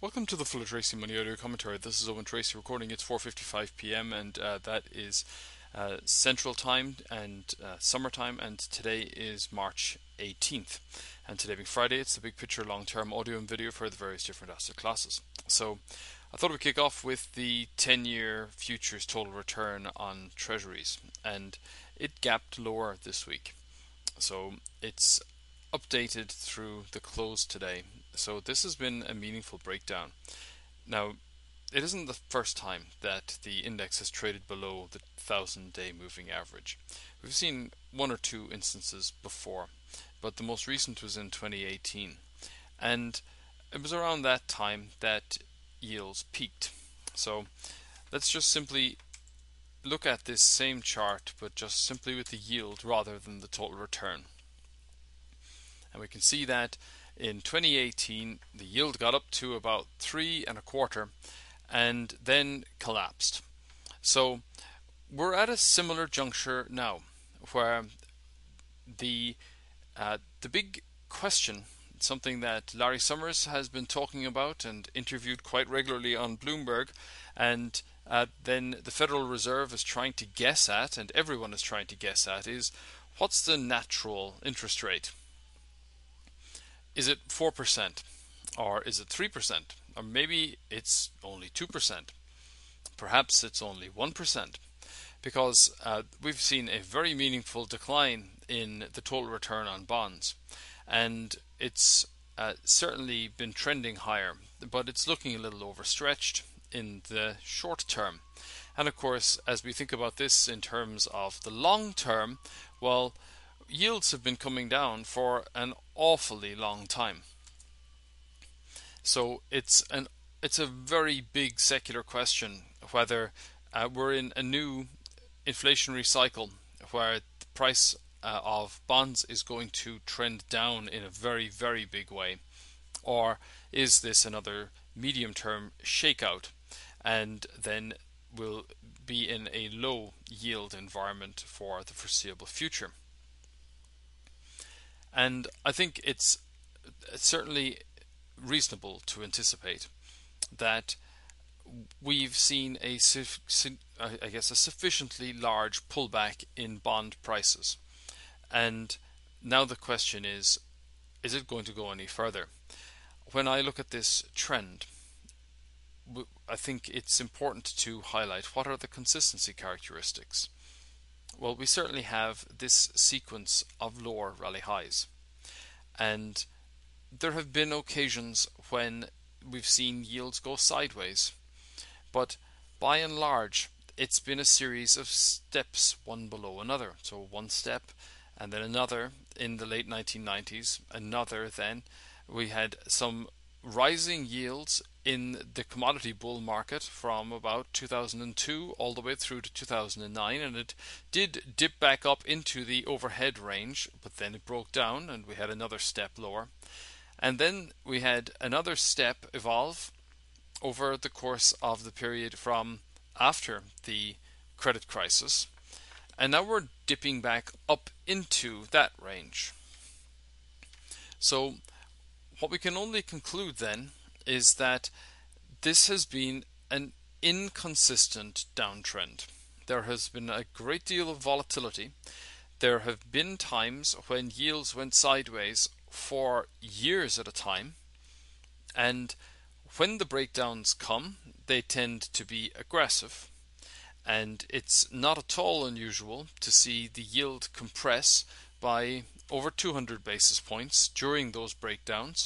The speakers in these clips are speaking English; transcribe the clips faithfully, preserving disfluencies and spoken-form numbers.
Welcome to the Full Tracy Money Audio Commentary. This is Owen Tracy recording. It's four fifty-five p m and uh, that is uh, Central Time and uh, Summertime, and today is March eighteenth. And today being Friday, it's the big picture long-term audio and video for the various different asset classes. So I thought we'd kick off with the ten-year futures total return on treasuries, and it gapped lower this week. So it's updated through the close today. So this has been a meaningful breakdown. Now, it isn't the first time that the index has traded below the thousand day moving average. We've seen one or two instances before, but the most recent was in twenty eighteen. And it was around that time that yields peaked. So let's just simply look at this same chart, but just simply with the yield rather than the total return. And we can see that in twenty eighteen the yield got up to about three and a quarter and then collapsed. So we're at a similar juncture now, where the uh, the big question, something that Larry Summers has been talking about and interviewed quite regularly on Bloomberg, and uh, then the Federal Reserve is trying to guess at, and everyone is trying to guess at, is what's the natural interest rate? Is it four percent? Or is it three percent? Or maybe it's only two percent. Perhaps it's only one percent. Because uh, we've seen a very meaningful decline in the total return on bonds. And it's uh, certainly been trending higher, but it's looking a little overstretched in the short term. And of course, as we think about this in terms of the long term, well, yields have been coming down for an awfully long time. So it's an it's a very big secular question whether uh, we're in a new inflationary cycle where the price uh, of bonds is going to trend down in a very, very big way, or is this another medium-term shakeout, and then we'll be in a low yield environment for the foreseeable future. And I think it's certainly reasonable to anticipate that we've seen a, I guess, a sufficiently large pullback in bond prices. And now the question is, is it going to go any further? When I look at this trend, I think it's important to highlight what are the consistency characteristics. Well, we certainly have this sequence of lower rally highs, and there have been occasions when we've seen yields go sideways, but by and large it's been a series of steps, one below another. So one step and then another in the late nineteen nineties, another, then we had some rising yields in the commodity bull market from about two thousand two all the way through to two thousand nine, and it did dip back up into the overhead range, but then it broke down and we had another step lower. And then we had another step evolve over the course of the period from after the credit crisis, and now we're dipping back up into that range. So what we can only conclude then is that this has been an inconsistent downtrend. There has been a great deal of volatility. There have been times when yields went sideways for years at a time, and when the breakdowns come, they tend to be aggressive, and it's not at all unusual to see the yield compress by over two hundred basis points during those breakdowns.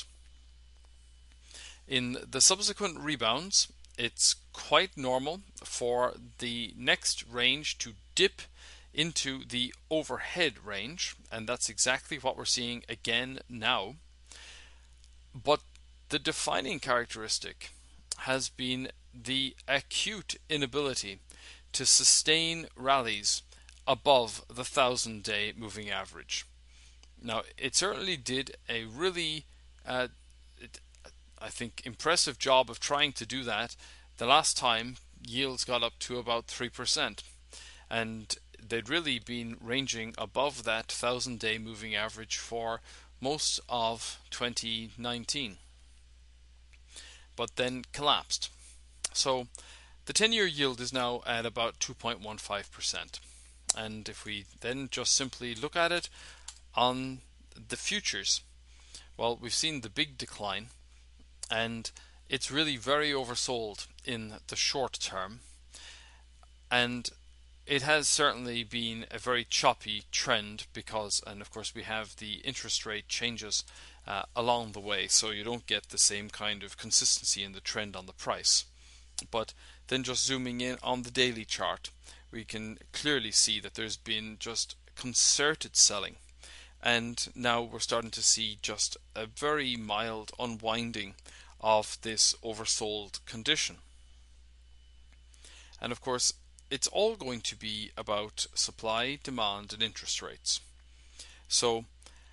In the subsequent rebounds, it's quite normal for the next range to dip into the overhead range, and that's exactly what we're seeing again now. But the defining characteristic has been the acute inability to sustain rallies above the thousand day moving average. Now, it certainly did a really uh, it, I think impressive job of trying to do that the last time yields got up to about three percent, and they'd really been ranging above that thousand day moving average for most of twenty nineteen. but then collapsed. So the ten-year yield is now at about two point one five percent. And if we then just simply look at it on the futures, well, we've seen the big decline, and it's really very oversold in the short term, and it has certainly been a very choppy trend because, and of course, we have the interest rate changes uh, along the way, so you don't get the same kind of consistency in the trend on the price. But then just zooming in on the daily chart, we can clearly see that there's been just concerted selling, and now we're starting to see just a very mild unwinding of this oversold condition. And of course, it's all going to be about supply, demand, and interest rates. So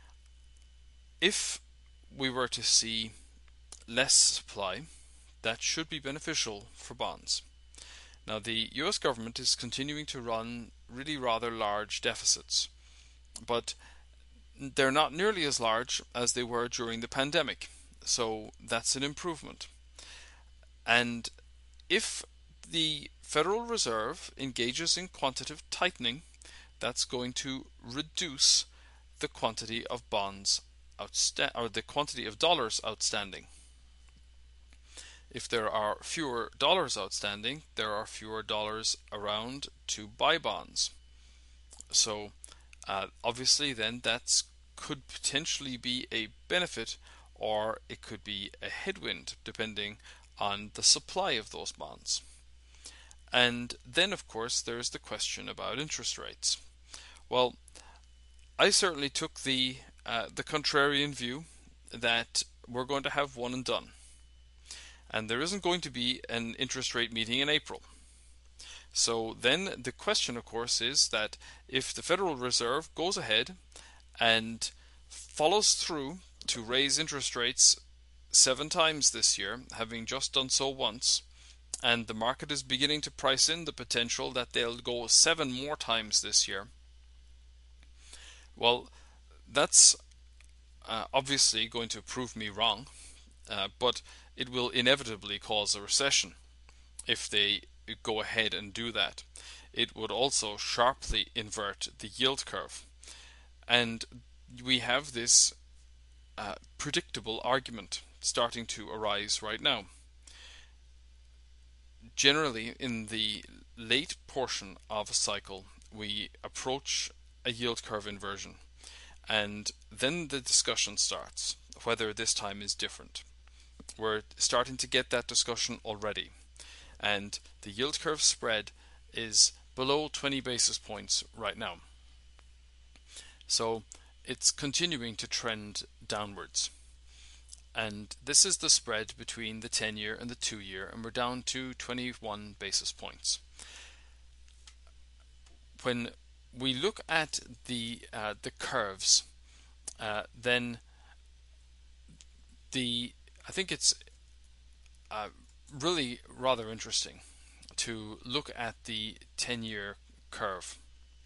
if we were to see less supply, that should be beneficial for bonds. Now, the U S government is continuing to run really rather large deficits, but they're not nearly as large as they were during the pandemic, so that's an improvement. And if the Federal Reserve engages in quantitative tightening, that's going to reduce the quantity of bonds outsta- or the quantity of dollars outstanding. If there are fewer dollars outstanding, there are fewer dollars around to buy bonds. So uh, obviously then that could potentially be a benefit, or it could be a headwind depending on the supply of those bonds. And then of course there's the question about interest rates. Well, I certainly took the uh, the contrarian view that we're going to have one and done, and there isn't going to be an interest rate meeting in April. So then the question, of course, is that if the Federal Reserve goes ahead and follows through to raise interest rates seven times this year, having just done so once, and the market is beginning to price in the potential that they'll go seven more times this year, well, that's uh, obviously going to prove me wrong, uh, but it will inevitably cause a recession if they go ahead and do that. It would also sharply invert the yield curve. And we have this uh, predictable argument starting to arise right now. Generally, in the late portion of a cycle, we approach a yield curve inversion, and then the discussion starts whether this time is different. We're starting to get that discussion already, and the yield curve spread is below twenty basis points right now. So it's continuing to trend downwards. And this is the spread between the ten year and the two year, and we're down to twenty-one basis points. When we look at the uh, the curves, uh, then the I think it's uh, really rather interesting to look at the ten year curve.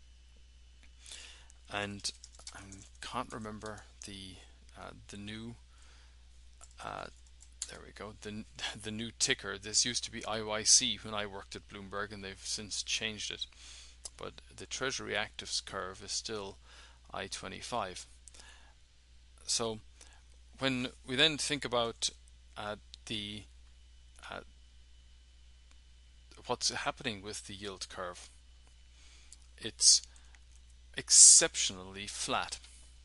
And I can't remember the uh, the new uh, there we go the the new ticker. This used to be I Y C when I worked at Bloomberg, and they've since changed it. But the Treasury Actives curve is still I twenty-five. So when we then think about uh, the uh, what's happening with the yield curve, it's exceptionally flat,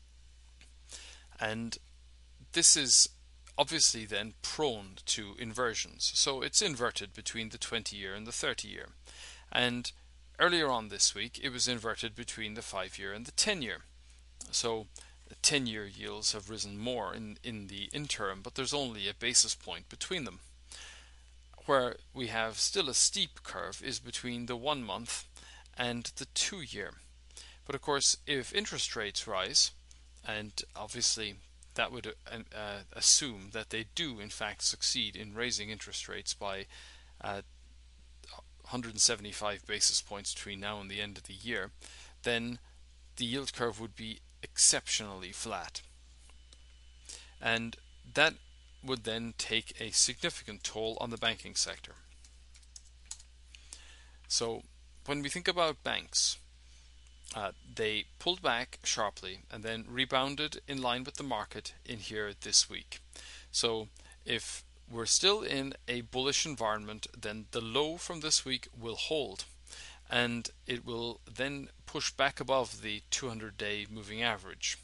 and this is obviously then prone to inversions. So it's inverted between the twenty year and the thirty year, and earlier on this week it was inverted between the five year and the ten year. So the ten year yields have risen more in, in the interim, but there's only a basis point between them. Where we have still a steep curve is between the one month and the two year. But of course, if interest rates rise, and obviously that would uh, uh, assume that they do in fact succeed in raising interest rates by uh, one hundred seventy-five basis points between now and the end of the year, then the yield curve would be exceptionally flat. And that would then take a significant toll on the banking sector. So when we think about banks, uh, they pulled back sharply and then rebounded in line with the market in here this week. So if we're still in a bullish environment, then the low from this week will hold, and it will then push back above the two hundred day moving average.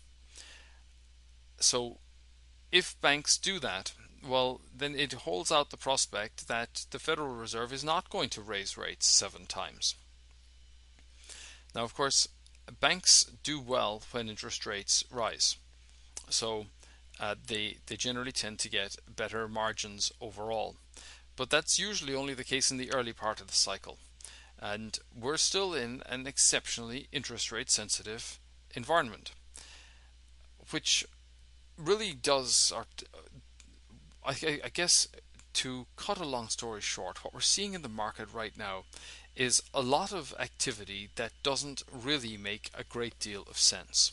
So if banks do that, well, then it holds out the prospect that the Federal Reserve is not going to raise rates seven times. Now, of course, banks do well when interest rates rise. So uh, they, they generally tend to get better margins overall. But that's usually only the case in the early part of the cycle. And we're still in an exceptionally interest rate sensitive environment, which really does, or I, I guess, to cut a long story short, what we're seeing in the market right now is a lot of activity that doesn't really make a great deal of sense.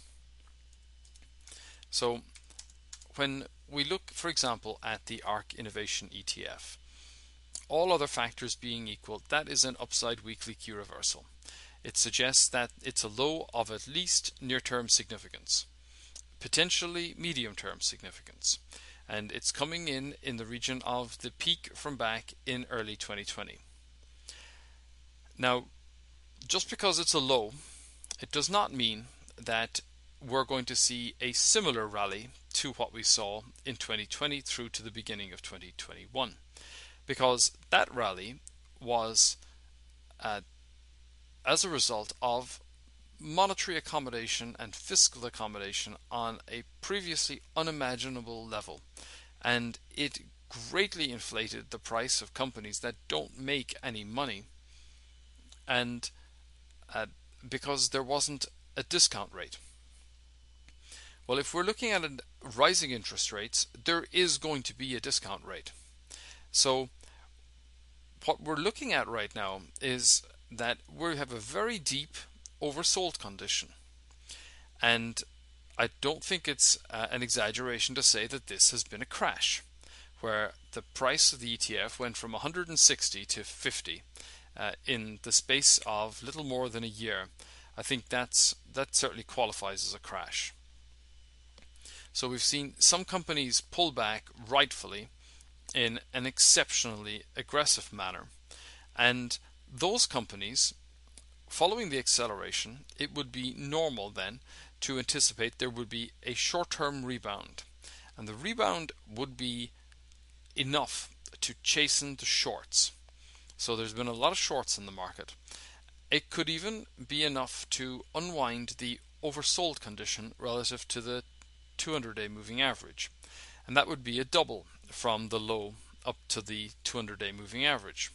So when we look, for example, at the ARK Innovation E T F, all other factors being equal, that is an upside weekly key reversal. It suggests that it's a low of at least near-term significance, potentially medium-term significance, and it's coming in in the region of the peak from back in early twenty twenty. Now, just because it's a low, it does not mean that we're going to see a similar rally to what we saw in twenty twenty through to the beginning of twenty twenty-one, because that rally was uh, as a result of monetary accommodation and fiscal accommodation on a previously unimaginable level, and it greatly inflated the price of companies that don't make any money, and uh, because there wasn't a discount rate. Well, if we're looking at rising interest rates, there is going to be a discount rate. So what we're looking at right now is that we have a very deep oversold condition, and I don't think it's uh, an exaggeration to say that this has been a crash, where the price of the E T F went from one hundred sixty to fifty uh, in the space of little more than a year. I think that's that certainly qualifies as a crash. So we've seen some companies pull back rightfully in an exceptionally aggressive manner, and those companies, following the acceleration, it would be normal then to anticipate there would be a short-term rebound, and the rebound would be enough to chasten the shorts. So there's been a lot of shorts in the market. It could even be enough to unwind the oversold condition relative to the two hundred day moving average, and that would be a double from the low up to the two hundred day moving average.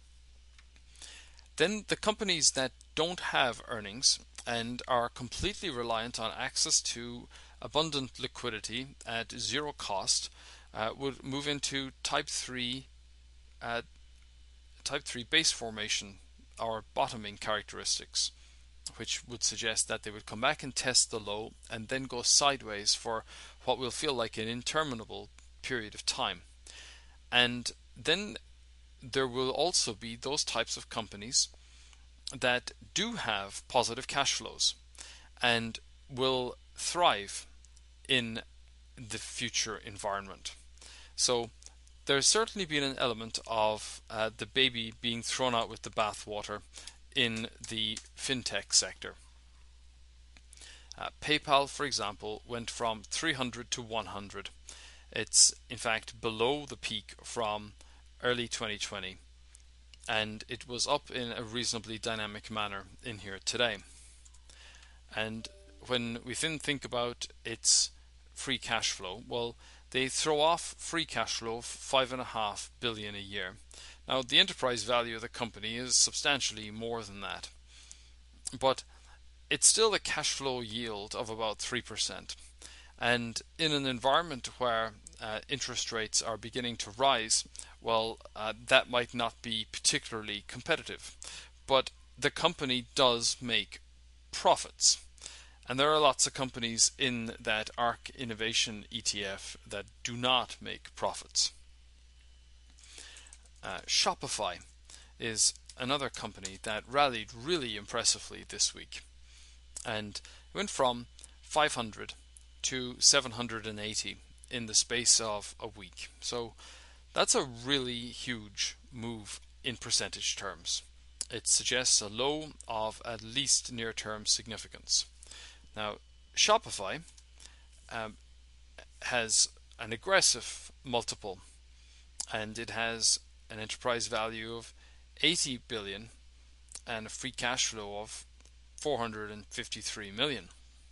Then the companies that don't have earnings and are completely reliant on access to abundant liquidity at zero cost uh, would move into type three uh, type three base formation or bottoming characteristics, which would suggest that they would come back and test the low and then go sideways for what will feel like an interminable period of time. And then there will also be those types of companies that do have positive cash flows and will thrive in the future environment. So there's certainly been an element of uh, the baby being thrown out with the bathwater in the fintech sector. Uh, PayPal, for example, went from three hundred to one hundred. It's in fact below the peak from early twenty twenty, and it was up in a reasonably dynamic manner in here today. And when we then think about its free cash flow, well, they throw off free cash flow of five and a half billion a year. Now, the enterprise value of the company is substantially more than that, but it's still a cash flow yield of about three percent. And in an environment where uh, interest rates are beginning to rise, well, uh, that might not be particularly competitive. But the company does make profits. And there are lots of companies in that ARK Innovation E T F that do not make profits. Uh, Shopify is another company that rallied really impressively this week and went from five hundred to seven hundred eighty in the space of a week. So that's a really huge move in percentage terms. It suggests a low of at least near-term significance. Now, Shopify um, has an aggressive multiple, and it has an enterprise value of eighty billion and a free cash flow of four hundred fifty-three million.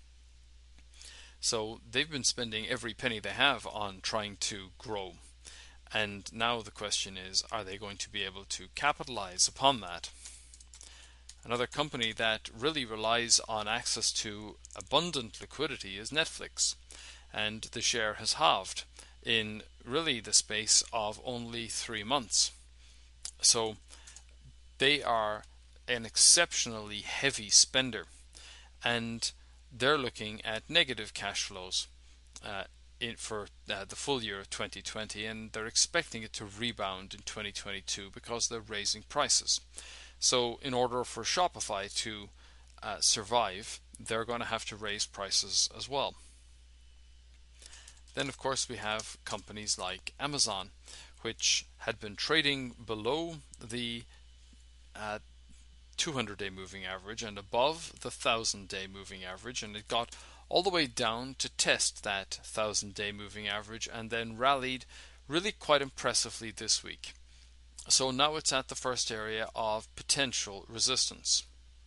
So they've been spending every penny they have on trying to grow. And now the question is, are they going to be able to capitalize upon that? Another company that really relies on access to abundant liquidity is Netflix, and the share has halved in really the space of only three months. So they are an exceptionally heavy spender, and they're looking at negative cash flows uh, in, for uh, the full year of twenty twenty, and they're expecting it to rebound in twenty twenty-two because they're raising prices. So in order for Shopify to uh, survive, they're going to have to raise prices as well. Then of course we have companies like Amazon, which had been trading below the uh, two hundred day moving average and above the one thousand day moving average, and it got all the way down to test that one thousand day moving average and then rallied really quite impressively this week. So now it's at the first area of potential resistance.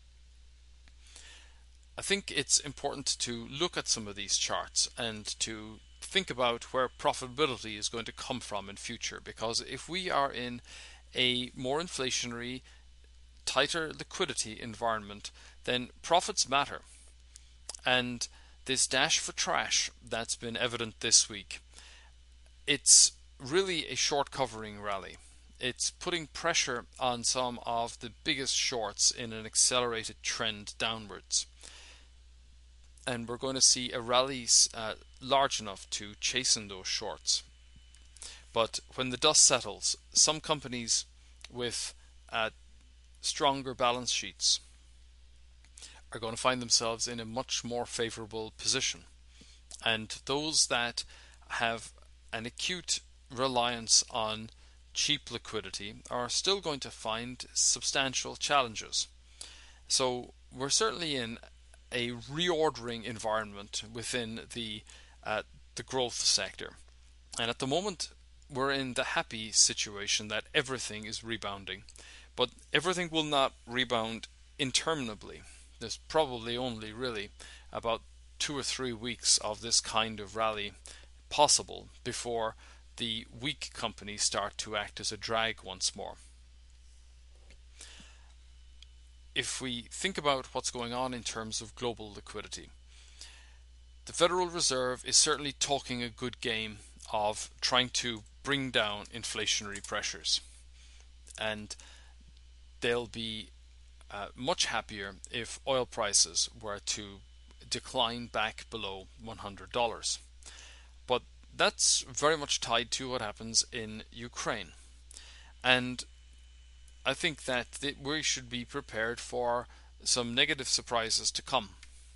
I think it's important to look at some of these charts and to think about where profitability is going to come from in future, because if we are in a more inflationary, tighter liquidity environment, then profits matter. And this dash for trash that's been evident this week, it's really a short covering rally. It's putting pressure on some of the biggest shorts in an accelerated trend downwards. And we're going to see a rally uh, large enough to chasten those shorts. But when the dust settles, some companies with uh, stronger balance sheets are going to find themselves in a much more favorable position. And those that have an acute reliance on cheap liquidity are still going to find substantial challenges. So we're certainly in a reordering environment within the uh, the growth sector, and at the moment we're in the happy situation that everything is rebounding, but everything will not rebound interminably. There's probably only really about two or three weeks of this kind of rally possible before the weak companies start to act as a drag once more. If we think about what's going on in terms of global liquidity, the Federal Reserve is certainly talking a good game of trying to bring down inflationary pressures, and they'll be uh, much happier if oil prices were to decline back below one hundred dollars. But that's very much tied to what happens in Ukraine. And I think that th- we should be prepared for some negative surprises to come.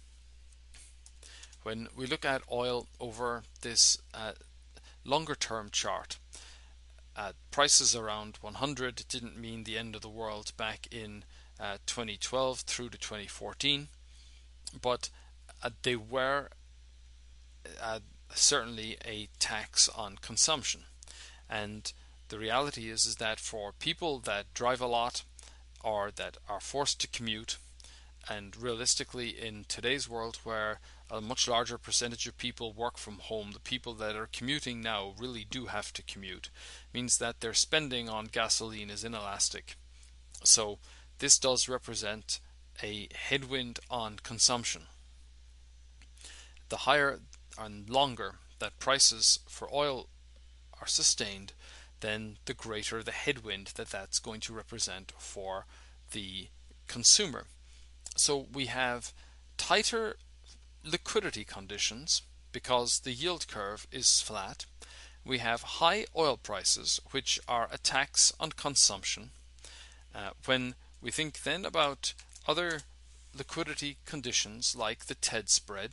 When we look at oil over this uh, longer term chart, uh, prices around one hundred didn't mean the end of the world back in uh, twenty twelve through to twenty fourteen, but uh, they were uh, certainly a tax on consumption. And the reality is, is that for people that drive a lot or that are forced to commute, and realistically in today's world where a much larger percentage of people work from home, the people that are commuting now really do have to commute, means that their spending on gasoline is inelastic. So this does represent a headwind on consumption. The higher and longer that prices for oil are sustained, then the greater the headwind that that's going to represent for the consumer. So we have tighter liquidity conditions, because the yield curve is flat, we have high oil prices, which are a tax on consumption. Uh, when we think then about other liquidity conditions like the TED spread,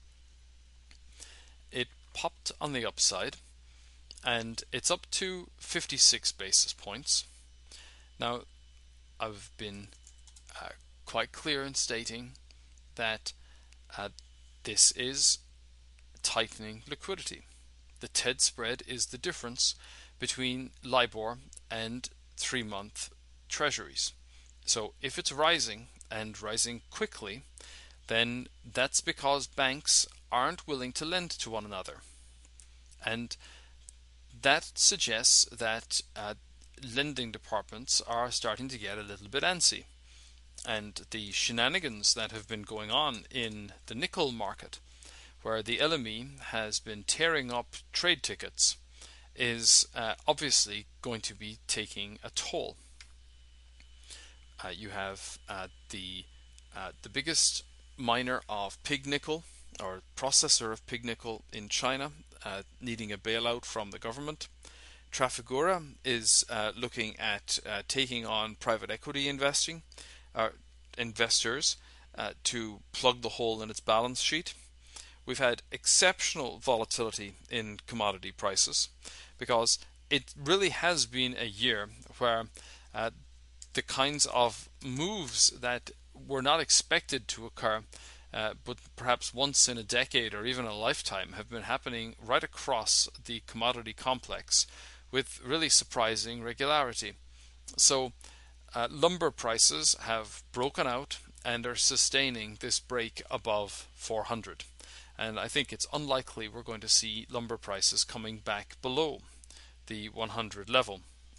it popped on the upside and it's up to fifty-six basis points. Now, I've been uh, quite clear in stating that uh, this is tightening liquidity. The TED spread is the difference between LIBOR and three-month treasuries. So if it's rising and rising quickly, then that's because banks aren't willing to lend to one another. And that suggests that uh, lending departments are starting to get a little bit antsy. And the shenanigans that have been going on in the nickel market, where the L M E has been tearing up trade tickets, is uh, obviously going to be taking a toll. Uh, you have uh, the uh, the biggest miner of pig nickel, or processor of pig nickel in China, uh, needing a bailout from the government. Trafigura is uh, looking at uh, taking on private equity investing uh, investors uh, to plug the hole in its balance sheet. We've had exceptional volatility in commodity prices because it really has been a year where uh, the kinds of moves that were not expected to occur, uh, but perhaps once in a decade or even a lifetime, have been happening right across the commodity complex with really surprising regularity. So uh, lumber prices have broken out and are sustaining this break above four hundred. And I think it's unlikely we're going to see lumber prices coming back below the one hundred level.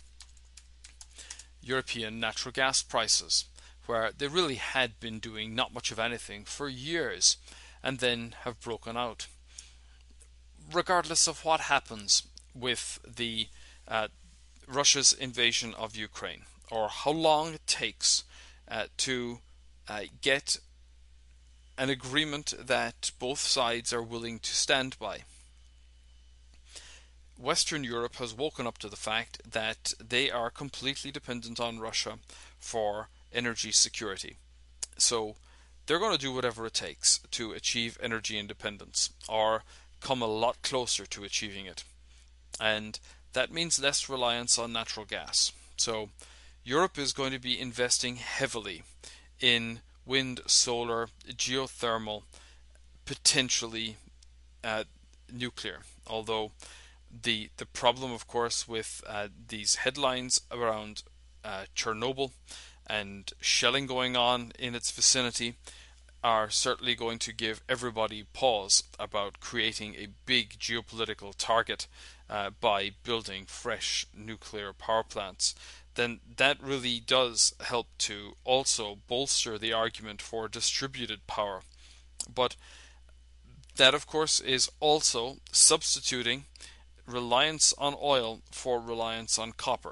European natural gas prices, where they really had been doing not much of anything for years and then have broken out. Regardless of what happens with the uh, Russia's invasion of Ukraine, or how long it takes uh, to uh, get an agreement that both sides are willing to stand by, Western Europe has woken up to the fact that they are completely dependent on Russia for energy security. So they're going to do whatever it takes to achieve energy independence, or come a lot closer to achieving it. And that means less reliance on natural gas. So Europe is going to be investing heavily in wind, solar, geothermal, potentially uh, nuclear. Although the the problem, of course, with uh, these headlines around uh, Chernobyl and shelling going on in its vicinity are certainly going to give everybody pause about creating a big geopolitical target uh, by building fresh nuclear power plants. Then that really does help to also bolster the argument for distributed power. But that, of course, is also substituting reliance on oil for reliance on copper.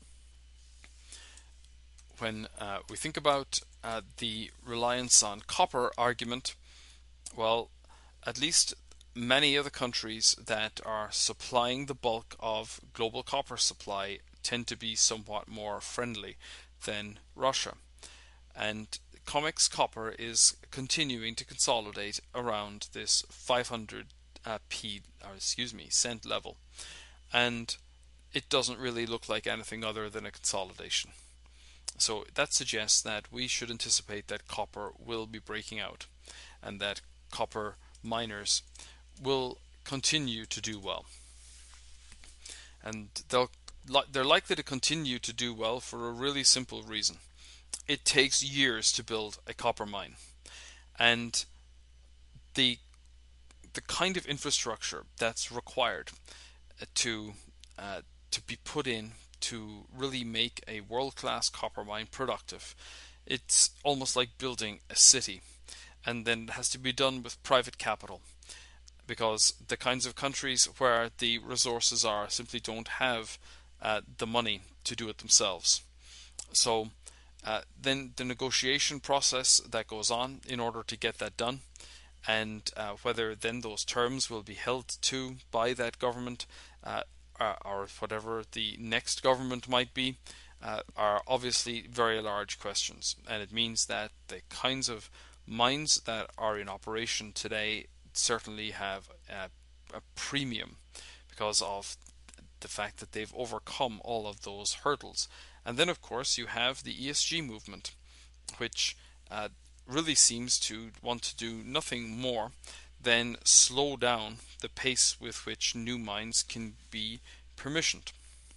When uh, we think about uh, the reliance on copper argument, well, at least many of the countries that are supplying the bulk of global copper supply tend to be somewhat more friendly than Russia. And COMEX copper is continuing to consolidate around this five hundred uh, p, or excuse me, cent level, and it doesn't really look like anything other than a consolidation. So that suggests that we should anticipate that copper will be breaking out, and that copper miners will continue to do well. And they'll they're likely to continue to do well for a really simple reason. It takes years to build a copper mine, and the the kind of infrastructure that's required to uh, to be put in to really make a world-class copper mine productive, it's almost like building a city, and then it has to be done with private capital, because the kinds of countries where the resources are simply don't have uh, the money to do it themselves. So uh, then the negotiation process that goes on in order to get that done and uh, whether then those terms will be held to by that government, uh, or, or whatever the next government might be, uh, are obviously very large questions. And it means that the kinds of mines that are in operation today certainly have a, a premium because of the fact that they've overcome all of those hurdles. And then, of course, you have the E S G movement, which uh, really seems to want to do nothing more than slow down the pace with which new mines can be permissioned.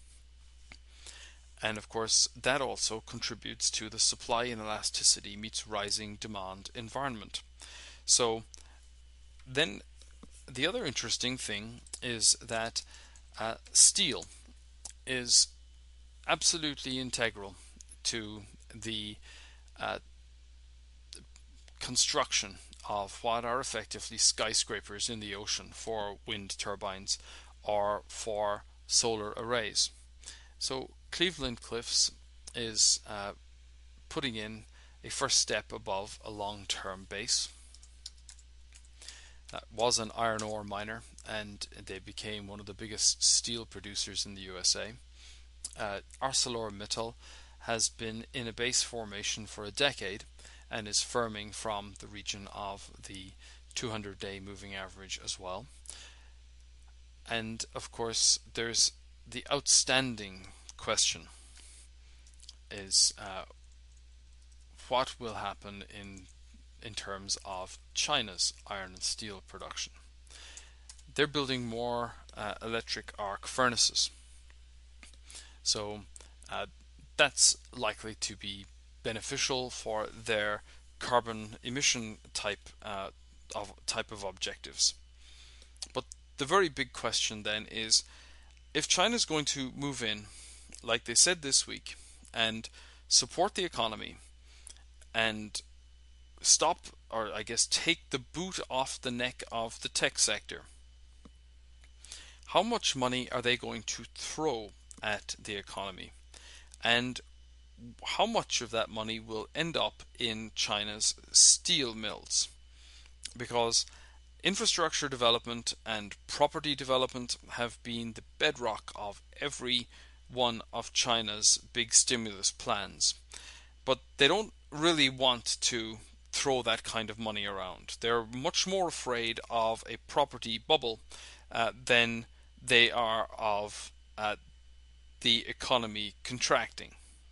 And of course, that also contributes to the supply inelasticity meets rising demand environment. So then the other interesting thing is that uh, steel is absolutely integral to the uh, construction of what are effectively skyscrapers in the ocean for wind turbines or for solar arrays. So Cleveland Cliffs is uh, putting in a first step above a long-term base. That was an iron ore miner, and they became one of the biggest steel producers in the U S A. Uh, ArcelorMittal has been in a base formation for a decade and is firming from the region of the two hundred day moving average as well. And of course, there's the outstanding question is uh, what will happen in in terms of China's iron and steel production. They're building more uh, electric arc furnaces, so uh, that's likely to be beneficial for their carbon emission type uh, of type of objectives. But the very big question then is, if China is going to move in, like they said this week, and support the economy and stop, or I guess take the boot off the neck of the tech sector, how much money are they going to throw at the economy? And how much of that money will end up in China's steel mills? Because infrastructure development and property development have been the bedrock of every one of China's big stimulus plans. But they don't really want to throw that kind of money around. They're much more afraid of a property bubble uh, than they are of uh, the economy contracting.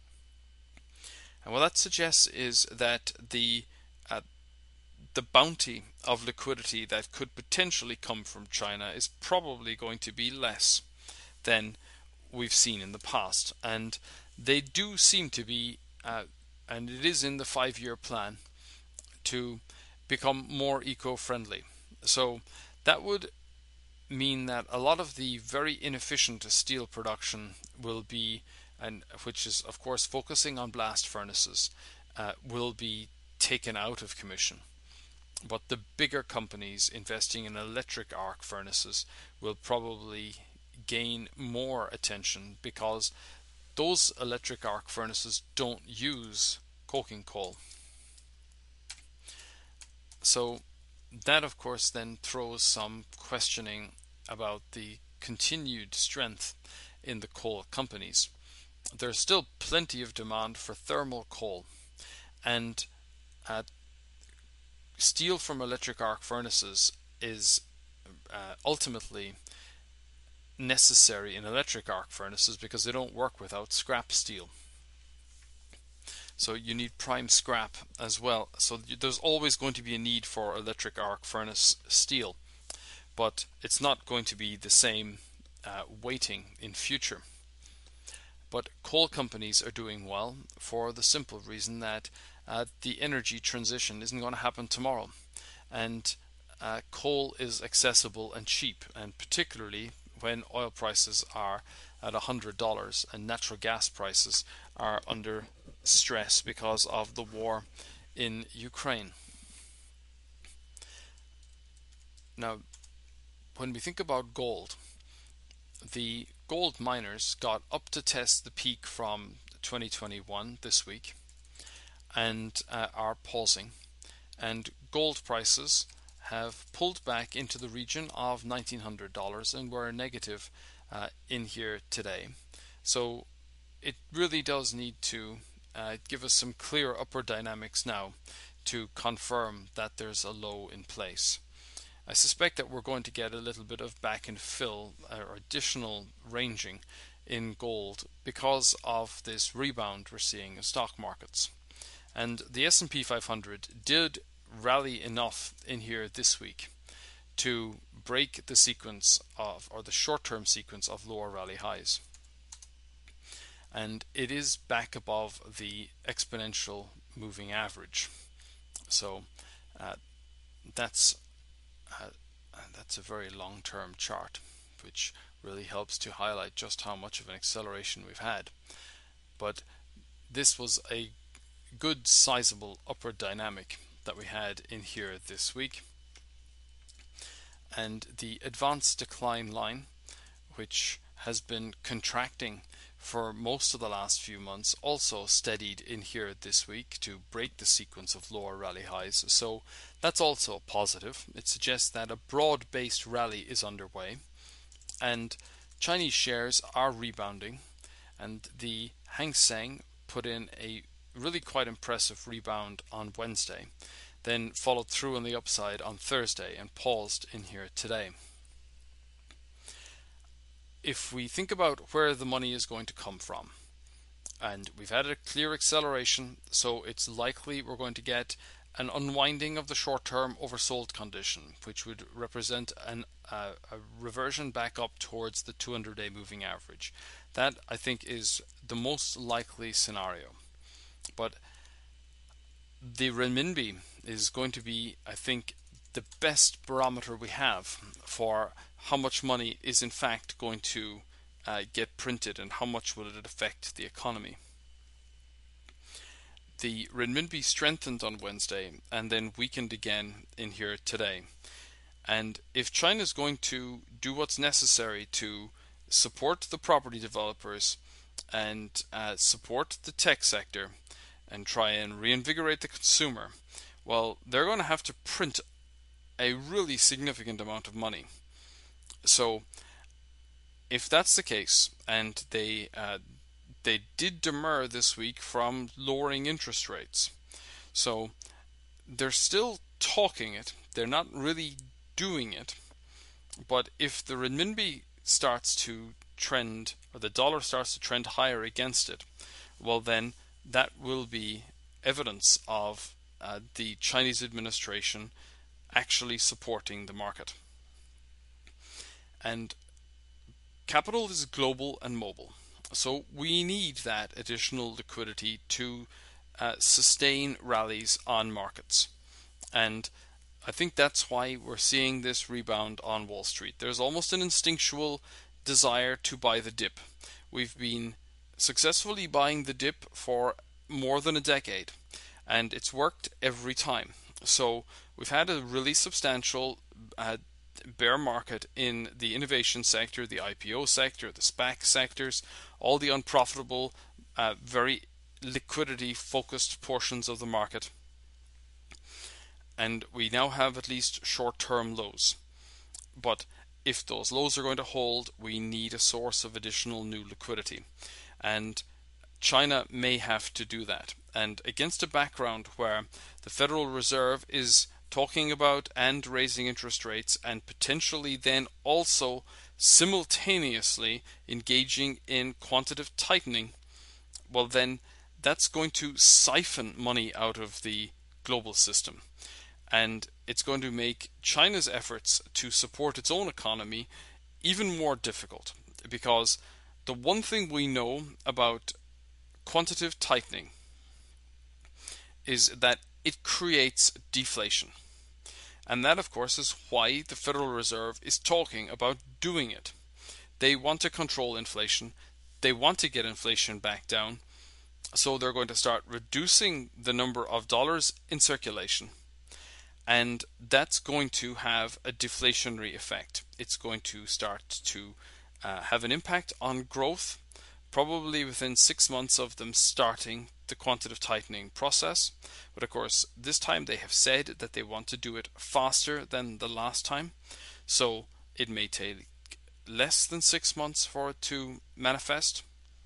And what that suggests is that the uh, the bounty of liquidity that could potentially come from China is probably going to be less than we've seen in the past. And they do seem to be, uh, and it is in the five-year plan, to become more eco-friendly. So that would mean that a lot of the very inefficient steel production will be, and which is of course focusing on blast furnaces, uh, will be taken out of commission. But the bigger companies investing in electric arc furnaces will probably gain more attention because those electric arc furnaces don't use coking coal. So that of course then throws some questioning about the continued strength in the coal companies. There's still plenty of demand for thermal coal, and uh, steel from electric arc furnaces is uh, ultimately necessary in electric arc furnaces because they don't work without scrap steel. So you need prime scrap as well. So there's always going to be a need for electric arc furnace steel, but it's not going to be the same uh, weighting in future. But coal companies are doing well for the simple reason that uh, the energy transition isn't going to happen tomorrow, and uh, coal is accessible and cheap, and particularly when oil prices are at one hundred dollars and natural gas prices are under stress because of the war in Ukraine. Now, when we think about gold, the gold miners got up to test the peak from twenty twenty-one this week and uh, are pausing, and gold prices have pulled back into the region of nineteen hundred dollars and were negative uh, in here today. So it really does need to uh, give us some clear upward dynamics now to confirm that there's a low in place. I suspect that we're going to get a little bit of back and fill or additional ranging in gold because of this rebound we're seeing in stock markets. And the S and P five hundred did rally enough in here this week to break the sequence of, or the short-term sequence of lower rally highs. And it is back above the exponential moving average. So uh, that's uh, that's a very long-term chart, which really helps to highlight just how much of an acceleration we've had. But this was a good sizable upward dynamic that we had in here this week, and the advanced decline line, which has been contracting for most of the last few months, also steadied in here this week to break the sequence of lower rally highs. So that's also positive. It suggests that a broad-based rally is underway, and Chinese shares are rebounding, and the Hang Seng put in a really quite impressive rebound on Wednesday, then followed through on the upside on Thursday and paused in here today. If we think about where the money is going to come from, and we've had a clear acceleration, so it's likely we're going to get an unwinding of the short-term oversold condition, which would represent an, uh, a reversion back up towards the two hundred day moving average. That, I think, is the most likely scenario. But the renminbi is going to be, I think, the best barometer we have for how much money is in fact going to uh, get printed and how much will it affect the economy. The renminbi strengthened on Wednesday and then weakened again in here today. And if China is going to do what's necessary to support the property developers and uh, support the tech sector and try and reinvigorate the consumer, well, they're going to have to print a really significant amount of money. So if that's the case, and they uh, they did demur this week from lowering interest rates, so they're still talking it, they're not really doing it. But if the renminbi starts to trend, or the dollar starts to trend higher against it, well then that will be evidence of uh, the Chinese administration actually supporting the market. And capital is global and mobile, so we need that additional liquidity to uh, sustain rallies on markets. And I think that's why we're seeing this rebound on Wall Street. There's almost an instinctual desire to buy the dip. We've been successfully buying the dip for more than a decade, and it's worked every time. So we've had a really substantial uh, bear market in the innovation sector, the I P O sector, the SPAC sectors, all the unprofitable, uh, very liquidity focused portions of the market. And we now have at least short-term lows. But if those lows are going to hold, we need a source of additional new liquidity. And China may have to do that. And against a background where the Federal Reserve is talking about and raising interest rates, and potentially then also simultaneously engaging in quantitative tightening, well then that's going to siphon money out of the global system. And it's going to make China's efforts to support its own economy even more difficult, because the one thing we know about quantitative tightening is that it creates deflation. And that, of course, is why the Federal Reserve is talking about doing it. They want to control inflation. They want to get inflation back down. So they're going to start reducing the number of dollars in circulation. And that's going to have a deflationary effect. It's going to start to uh, have an impact on growth, probably within six months of them starting the quantitative tightening process. But of course, this time they have said that they want to do it faster than the last time. So it may take less than six months for it to manifest.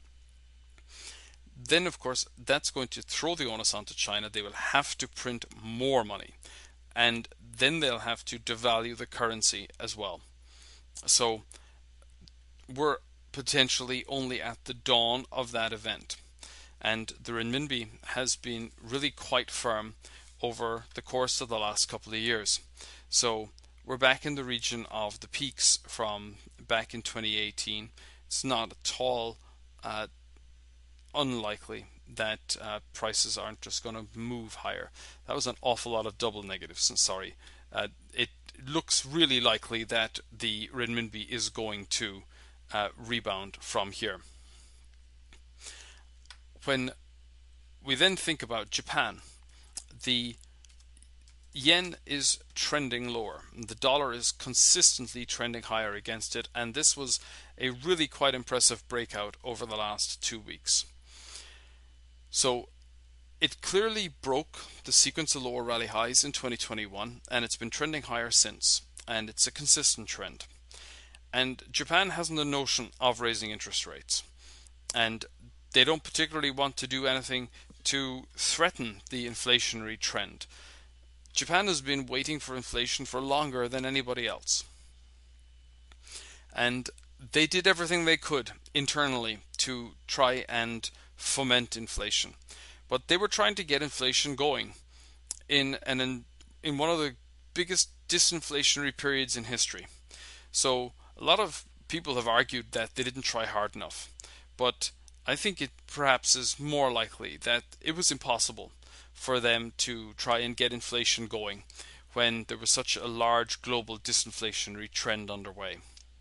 Then, of course, that's going to throw the onus onto China. They will have to print more money. And then they'll have to devalue the currency as well. So we're potentially only at the dawn of that event. And the renminbi has been really quite firm over the course of the last couple of years. So we're back in the region of the peaks from back in twenty eighteen. It's not at all uh, unlikely that uh, prices aren't just going to move higher. That was an awful lot of double negatives. Sorry. Uh, it looks really likely that the renminbi is going to uh, rebound from here. When we then think about Japan, the yen is trending lower. The dollar is consistently trending higher against it, and this was a really quite impressive breakout over the last two weeks. So it clearly broke the sequence of lower rally highs in twenty twenty-one, and it's been trending higher since, and it's a consistent trend. And Japan hasn't a notion of raising interest rates, and they don't particularly want to do anything to threaten the inflationary trend. Japan has been waiting for inflation for longer than anybody else. And they did everything they could internally to try and foment inflation. But they were trying to get inflation going in an in, in one of the biggest disinflationary periods in history. So a lot of people have argued that they didn't try hard enough. But I think it perhaps is more likely that it was impossible for them to try and get inflation going when there was such a large global disinflationary trend underway.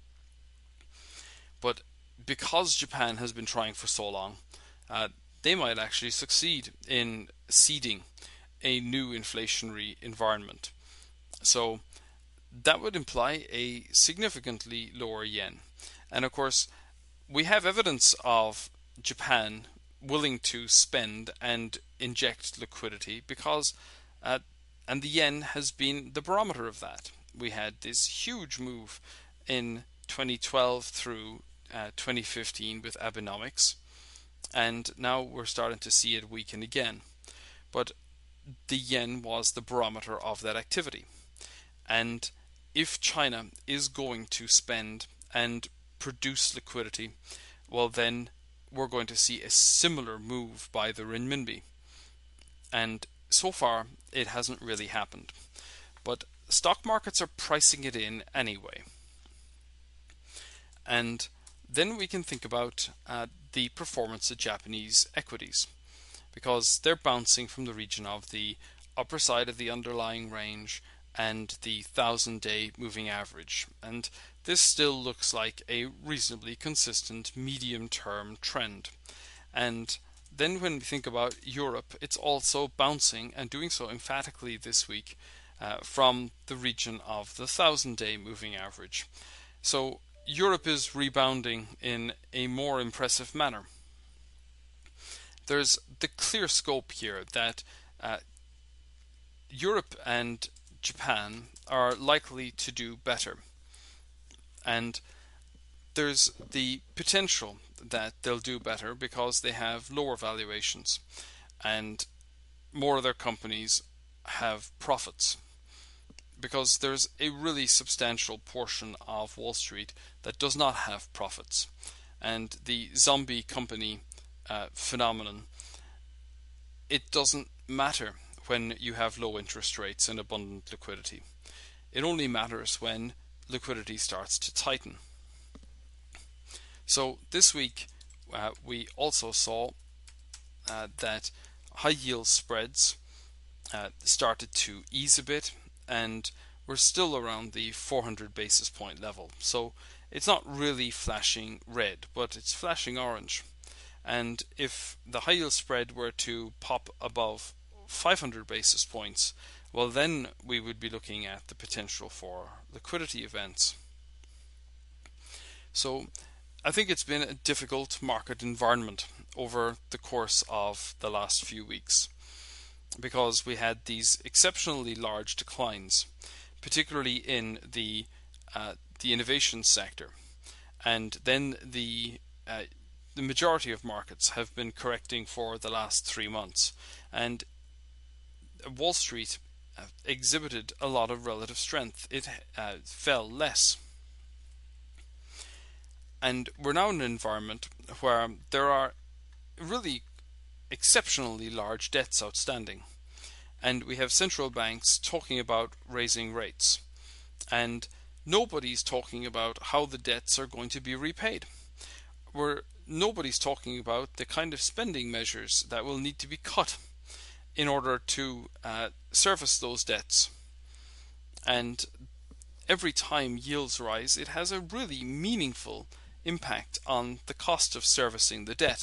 But because Japan has been trying for so long, uh, they might actually succeed in seeding a new inflationary environment. So that would imply a significantly lower yen. And of course, we have evidence of Japan willing to spend and inject liquidity because, uh, and the yen has been the barometer of that. We had this huge move in twenty twelve through uh, twenty fifteen with Abenomics, and now we're starting to see it weaken again. But the yen was the barometer of that activity. And if China is going to spend and produce liquidity, well then we're going to see a similar move by the renminbi. And so far it hasn't really happened. But stock markets are pricing it in anyway. And then we can think about uh, the performance of Japanese equities, because they're bouncing from the region of the upper side of the underlying range and the thousand day moving average, and this still looks like a reasonably consistent medium term trend. And then when we think about Europe, it's also bouncing and doing so emphatically this week uh, from the region of the thousand day moving average. So Europe is rebounding in a more impressive manner. There's the clear scope here that uh, Europe and Japan are likely to do better, and there's the potential that they'll do better because they have lower valuations and more of their companies have profits, because there's a really substantial portion of Wall Street that does not have profits, and the zombie company uh, phenomenon, it doesn't matter when you have low interest rates and abundant liquidity. It only matters when liquidity starts to tighten. So this week uh, we also saw uh, that high yield spreads uh, started to ease a bit, and we're still around the four hundred basis point level. So it's not really flashing red, but it's flashing orange. And if the high yield spread were to pop above five hundred basis points, well then we would be looking at the potential for liquidity events. So I think it's been a difficult market environment over the course of the last few weeks because we had these exceptionally large declines, particularly in the uh, the innovation sector, and then the uh, the majority of markets have been correcting for the last three months, and Wall Street uh, exhibited a lot of relative strength. It uh, fell less. And we're now in an environment where there are really exceptionally large debts outstanding. And we have central banks talking about raising rates. And nobody's talking about how the debts are going to be repaid. We're, nobody's talking about the kind of spending measures that will need to be cut in order to uh, service those debts. And every time yields rise, it has a really meaningful impact on the cost of servicing the debt.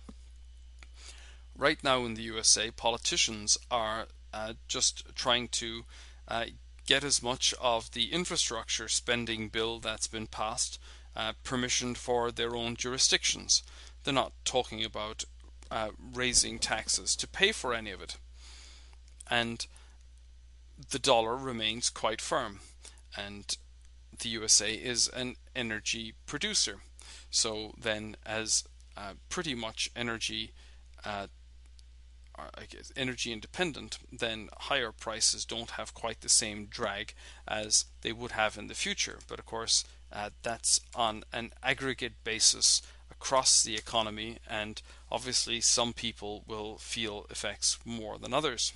Right now in the U S A, politicians are uh, just trying to uh, get as much of the infrastructure spending bill that's been passed uh, permissioned for their own jurisdictions. They're not talking about uh, raising taxes to pay for any of it. And the dollar remains quite firm, and the U S A is an energy producer. So then, as uh, pretty much energy, uh, I guess energy independent, then higher prices don't have quite the same drag as they would have in the future. But of course, uh, that's on an aggregate basis across the economy, and obviously some people will feel effects more than others.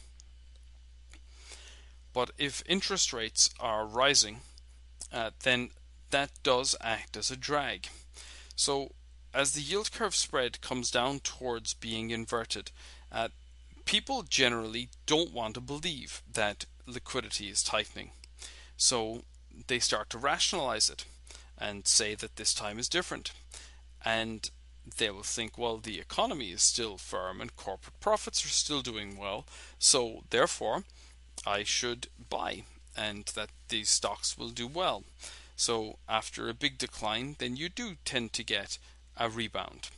But if interest rates are rising, uh, then that does act as a drag. So as the yield curve spread comes down towards being inverted, uh, people generally don't want to believe that liquidity is tightening. So they start to rationalize it and say that this time is different. And they will think, well, the economy is still firm and corporate profits are still doing well, so therefore I should buy, and that these stocks will do well. So after a big decline, then you do tend to get a rebound.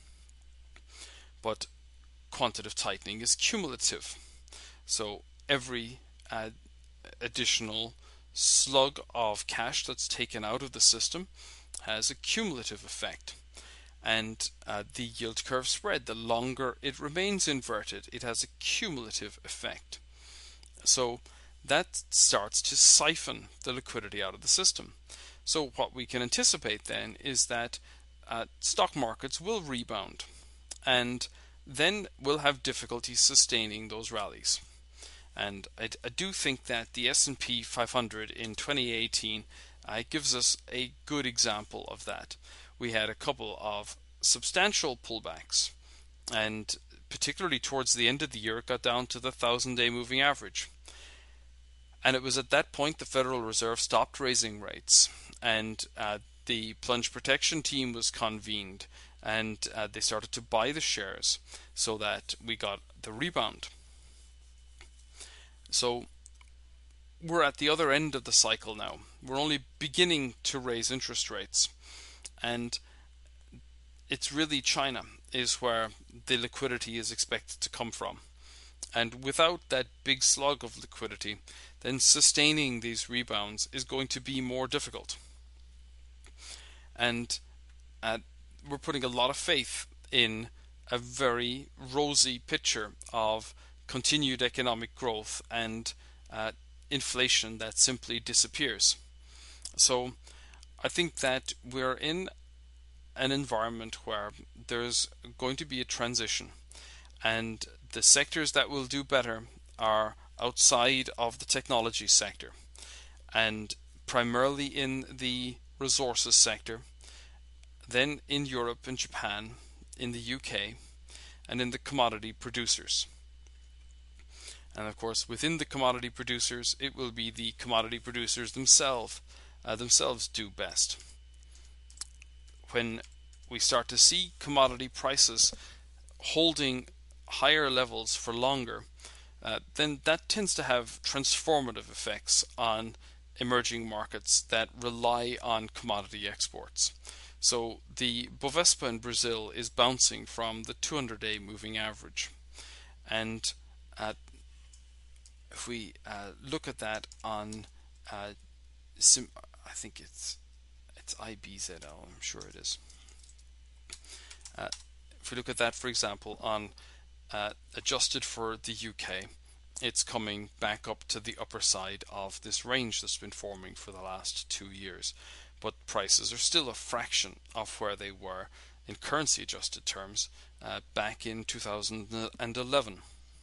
But quantitative tightening is cumulative. So every uh, additional slug of cash that's taken out of the system has a cumulative effect. And uh, the yield curve spread, the longer it remains inverted, it has a cumulative effect. So that starts to siphon the liquidity out of the system. So what we can anticipate then is that uh, stock markets will rebound, and then we'll have difficulty sustaining those rallies. And I, I do think that the S and P five hundred in twenty eighteen uh, gives us a good example of that. We had a couple of substantial pullbacks, and particularly towards the end of the year it got down to the thousand-day moving average. And it was at that point the Federal Reserve stopped raising rates, and uh, the plunge protection team was convened, and uh, they started to buy the shares so that we got the rebound. So we're at the other end of the cycle now. We're only beginning to raise interest rates, and it's really China is where the liquidity is expected to come from. And without that big slug of liquidity, then sustaining these rebounds is going to be more difficult. And uh, we're putting a lot of faith in a very rosy picture of continued economic growth and uh, inflation that simply disappears. So I think that we're in an environment where there's going to be a transition, and the sectors that will do better are outside of the technology sector, and primarily in the resources sector, then in Europe and Japan, in the U K, and in the commodity producers. And of course, within the commodity producers, it will be the commodity producers themselves uh, themselves do best. When we start to see commodity prices holding higher levels for longer, uh, then that tends to have transformative effects on emerging markets that rely on commodity exports. So the Bovespa in Brazil is bouncing from the two hundred day moving average. And uh, if we uh, look at that on, uh, sim- I think it's it's I B Z L, I'm sure it is. Uh, if we look at that, for example, on uh, adjusted for the U K, it's coming back up to the upper side of this range that's been forming for the last two years. But prices are still a fraction of where they were in currency adjusted terms uh, back in two thousand eleven.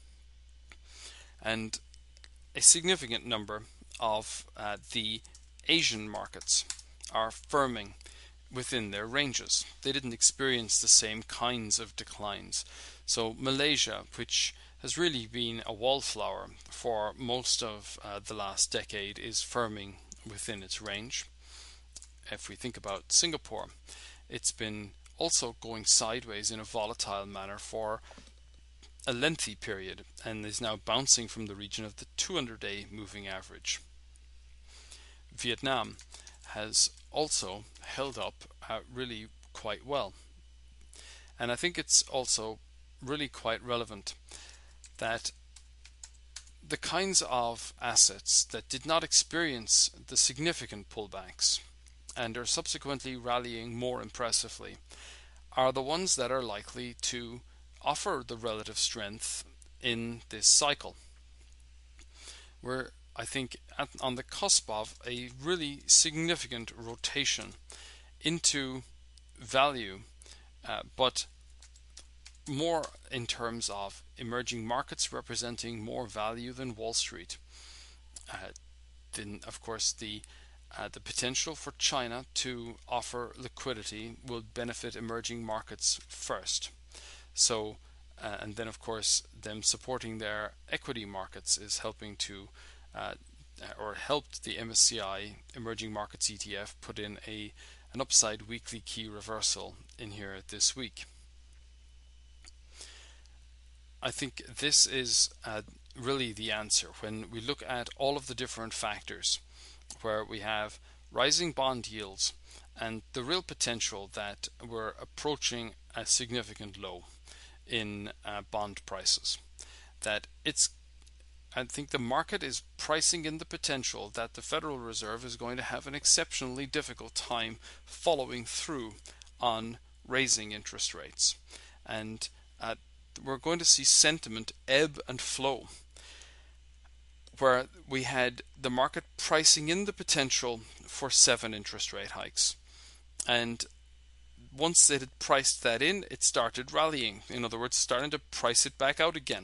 And a significant number of uh, the Asian markets are firming within their ranges. They didn't experience the same kinds of declines. So Malaysia, which has really been a wallflower for most of uh, the last decade, is firming within its range. If we think about Singapore, it's been also going sideways in a volatile manner for a lengthy period and is now bouncing from the region of the two hundred day moving average. Vietnam has also held up uh, really quite well. And I think it's also really quite relevant that the kinds of assets that did not experience the significant pullbacks and are subsequently rallying more impressively are the ones that are likely to offer the relative strength in this cycle. We're, I think, at, on the cusp of a really significant rotation into value, uh, but more in terms of emerging markets representing more value than Wall Street. Uh, then, of course, the uh, the potential for China to offer liquidity will benefit emerging markets first. So, uh, and then, of course, them supporting their equity markets is helping to, uh, or helped the M S C I Emerging Markets E T F put in a an upside weekly key reversal in here this week. I think this is uh, really the answer when we look at all of the different factors where we have rising bond yields and the real potential that we're approaching a significant low in uh, bond prices. That it's, I think the market is pricing in the potential that the Federal Reserve is going to have an exceptionally difficult time following through on raising interest rates. And uh, we're going to see sentiment ebb and flow, where we had the market pricing in the potential for seven interest rate hikes. And once it had priced that in, it started rallying. In other words, starting to price it back out again.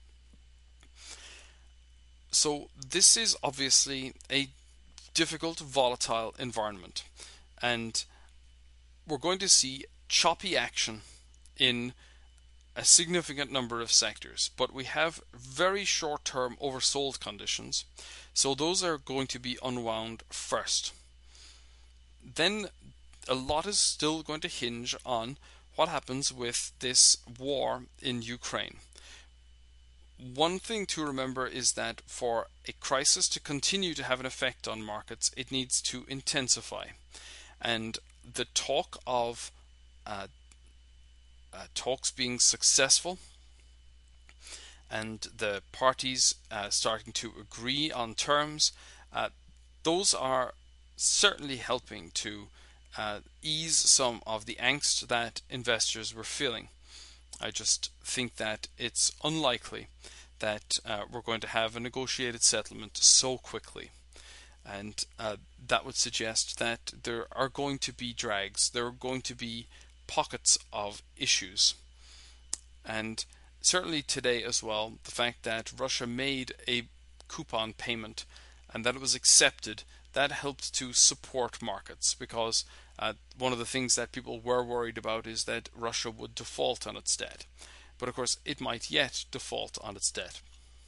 So this is obviously a difficult, volatile environment. And we're going to see choppy action in a significant number of sectors, but we have very short-term oversold conditions, so those are going to be unwound first. Then a lot is still going to hinge on what happens with this war in Ukraine. One thing to remember is that for a crisis to continue to have an effect on markets, it needs to intensify. And the talk of uh, Uh, talks being successful and the parties uh, starting to agree on terms, uh, those are certainly helping to uh, ease some of the angst that investors were feeling. I just think that it's unlikely that uh, we're going to have a negotiated settlement so quickly. And uh, that would suggest that there are going to be drags, there are going to be pockets of issues. And certainly today as well, the fact that Russia made a coupon payment and that it was accepted, that helped to support markets, because uh, one of the things that people were worried about is that Russia would default on its debt. But of course, it might yet default on its debt.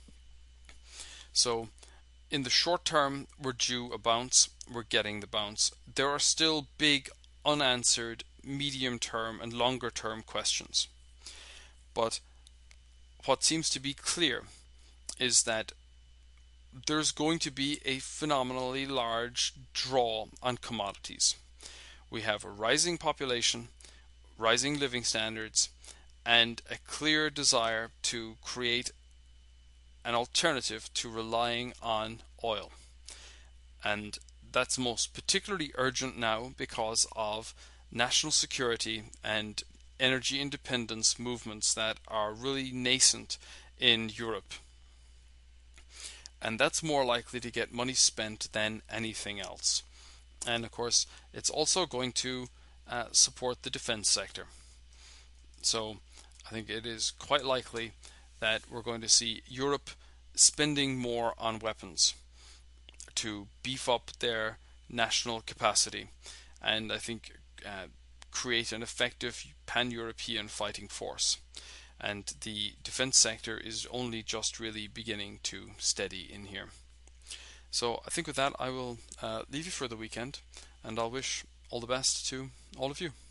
So in the short term, we're due a bounce, we're getting the bounce. There are still big unanswered medium term and longer term questions. But what seems to be clear is that there's going to be a phenomenally large draw on commodities. we have a rising population, rising living standards, and a clear desire to create an alternative to relying on oil. And that's most particularly urgent now because of national security and energy independence movements that are really nascent in Europe. And that's more likely to get money spent than anything else. And of course, it's also going to uh, support the defense sector. So I think it is quite likely that we're going to see Europe spending more on weapons to beef up their national capacity, and I think uh, create an effective pan-European fighting force. And the defense sector is only just really beginning to steady in here. So I think with that I will uh, leave you for the weekend, and I'll wish all the best to all of you.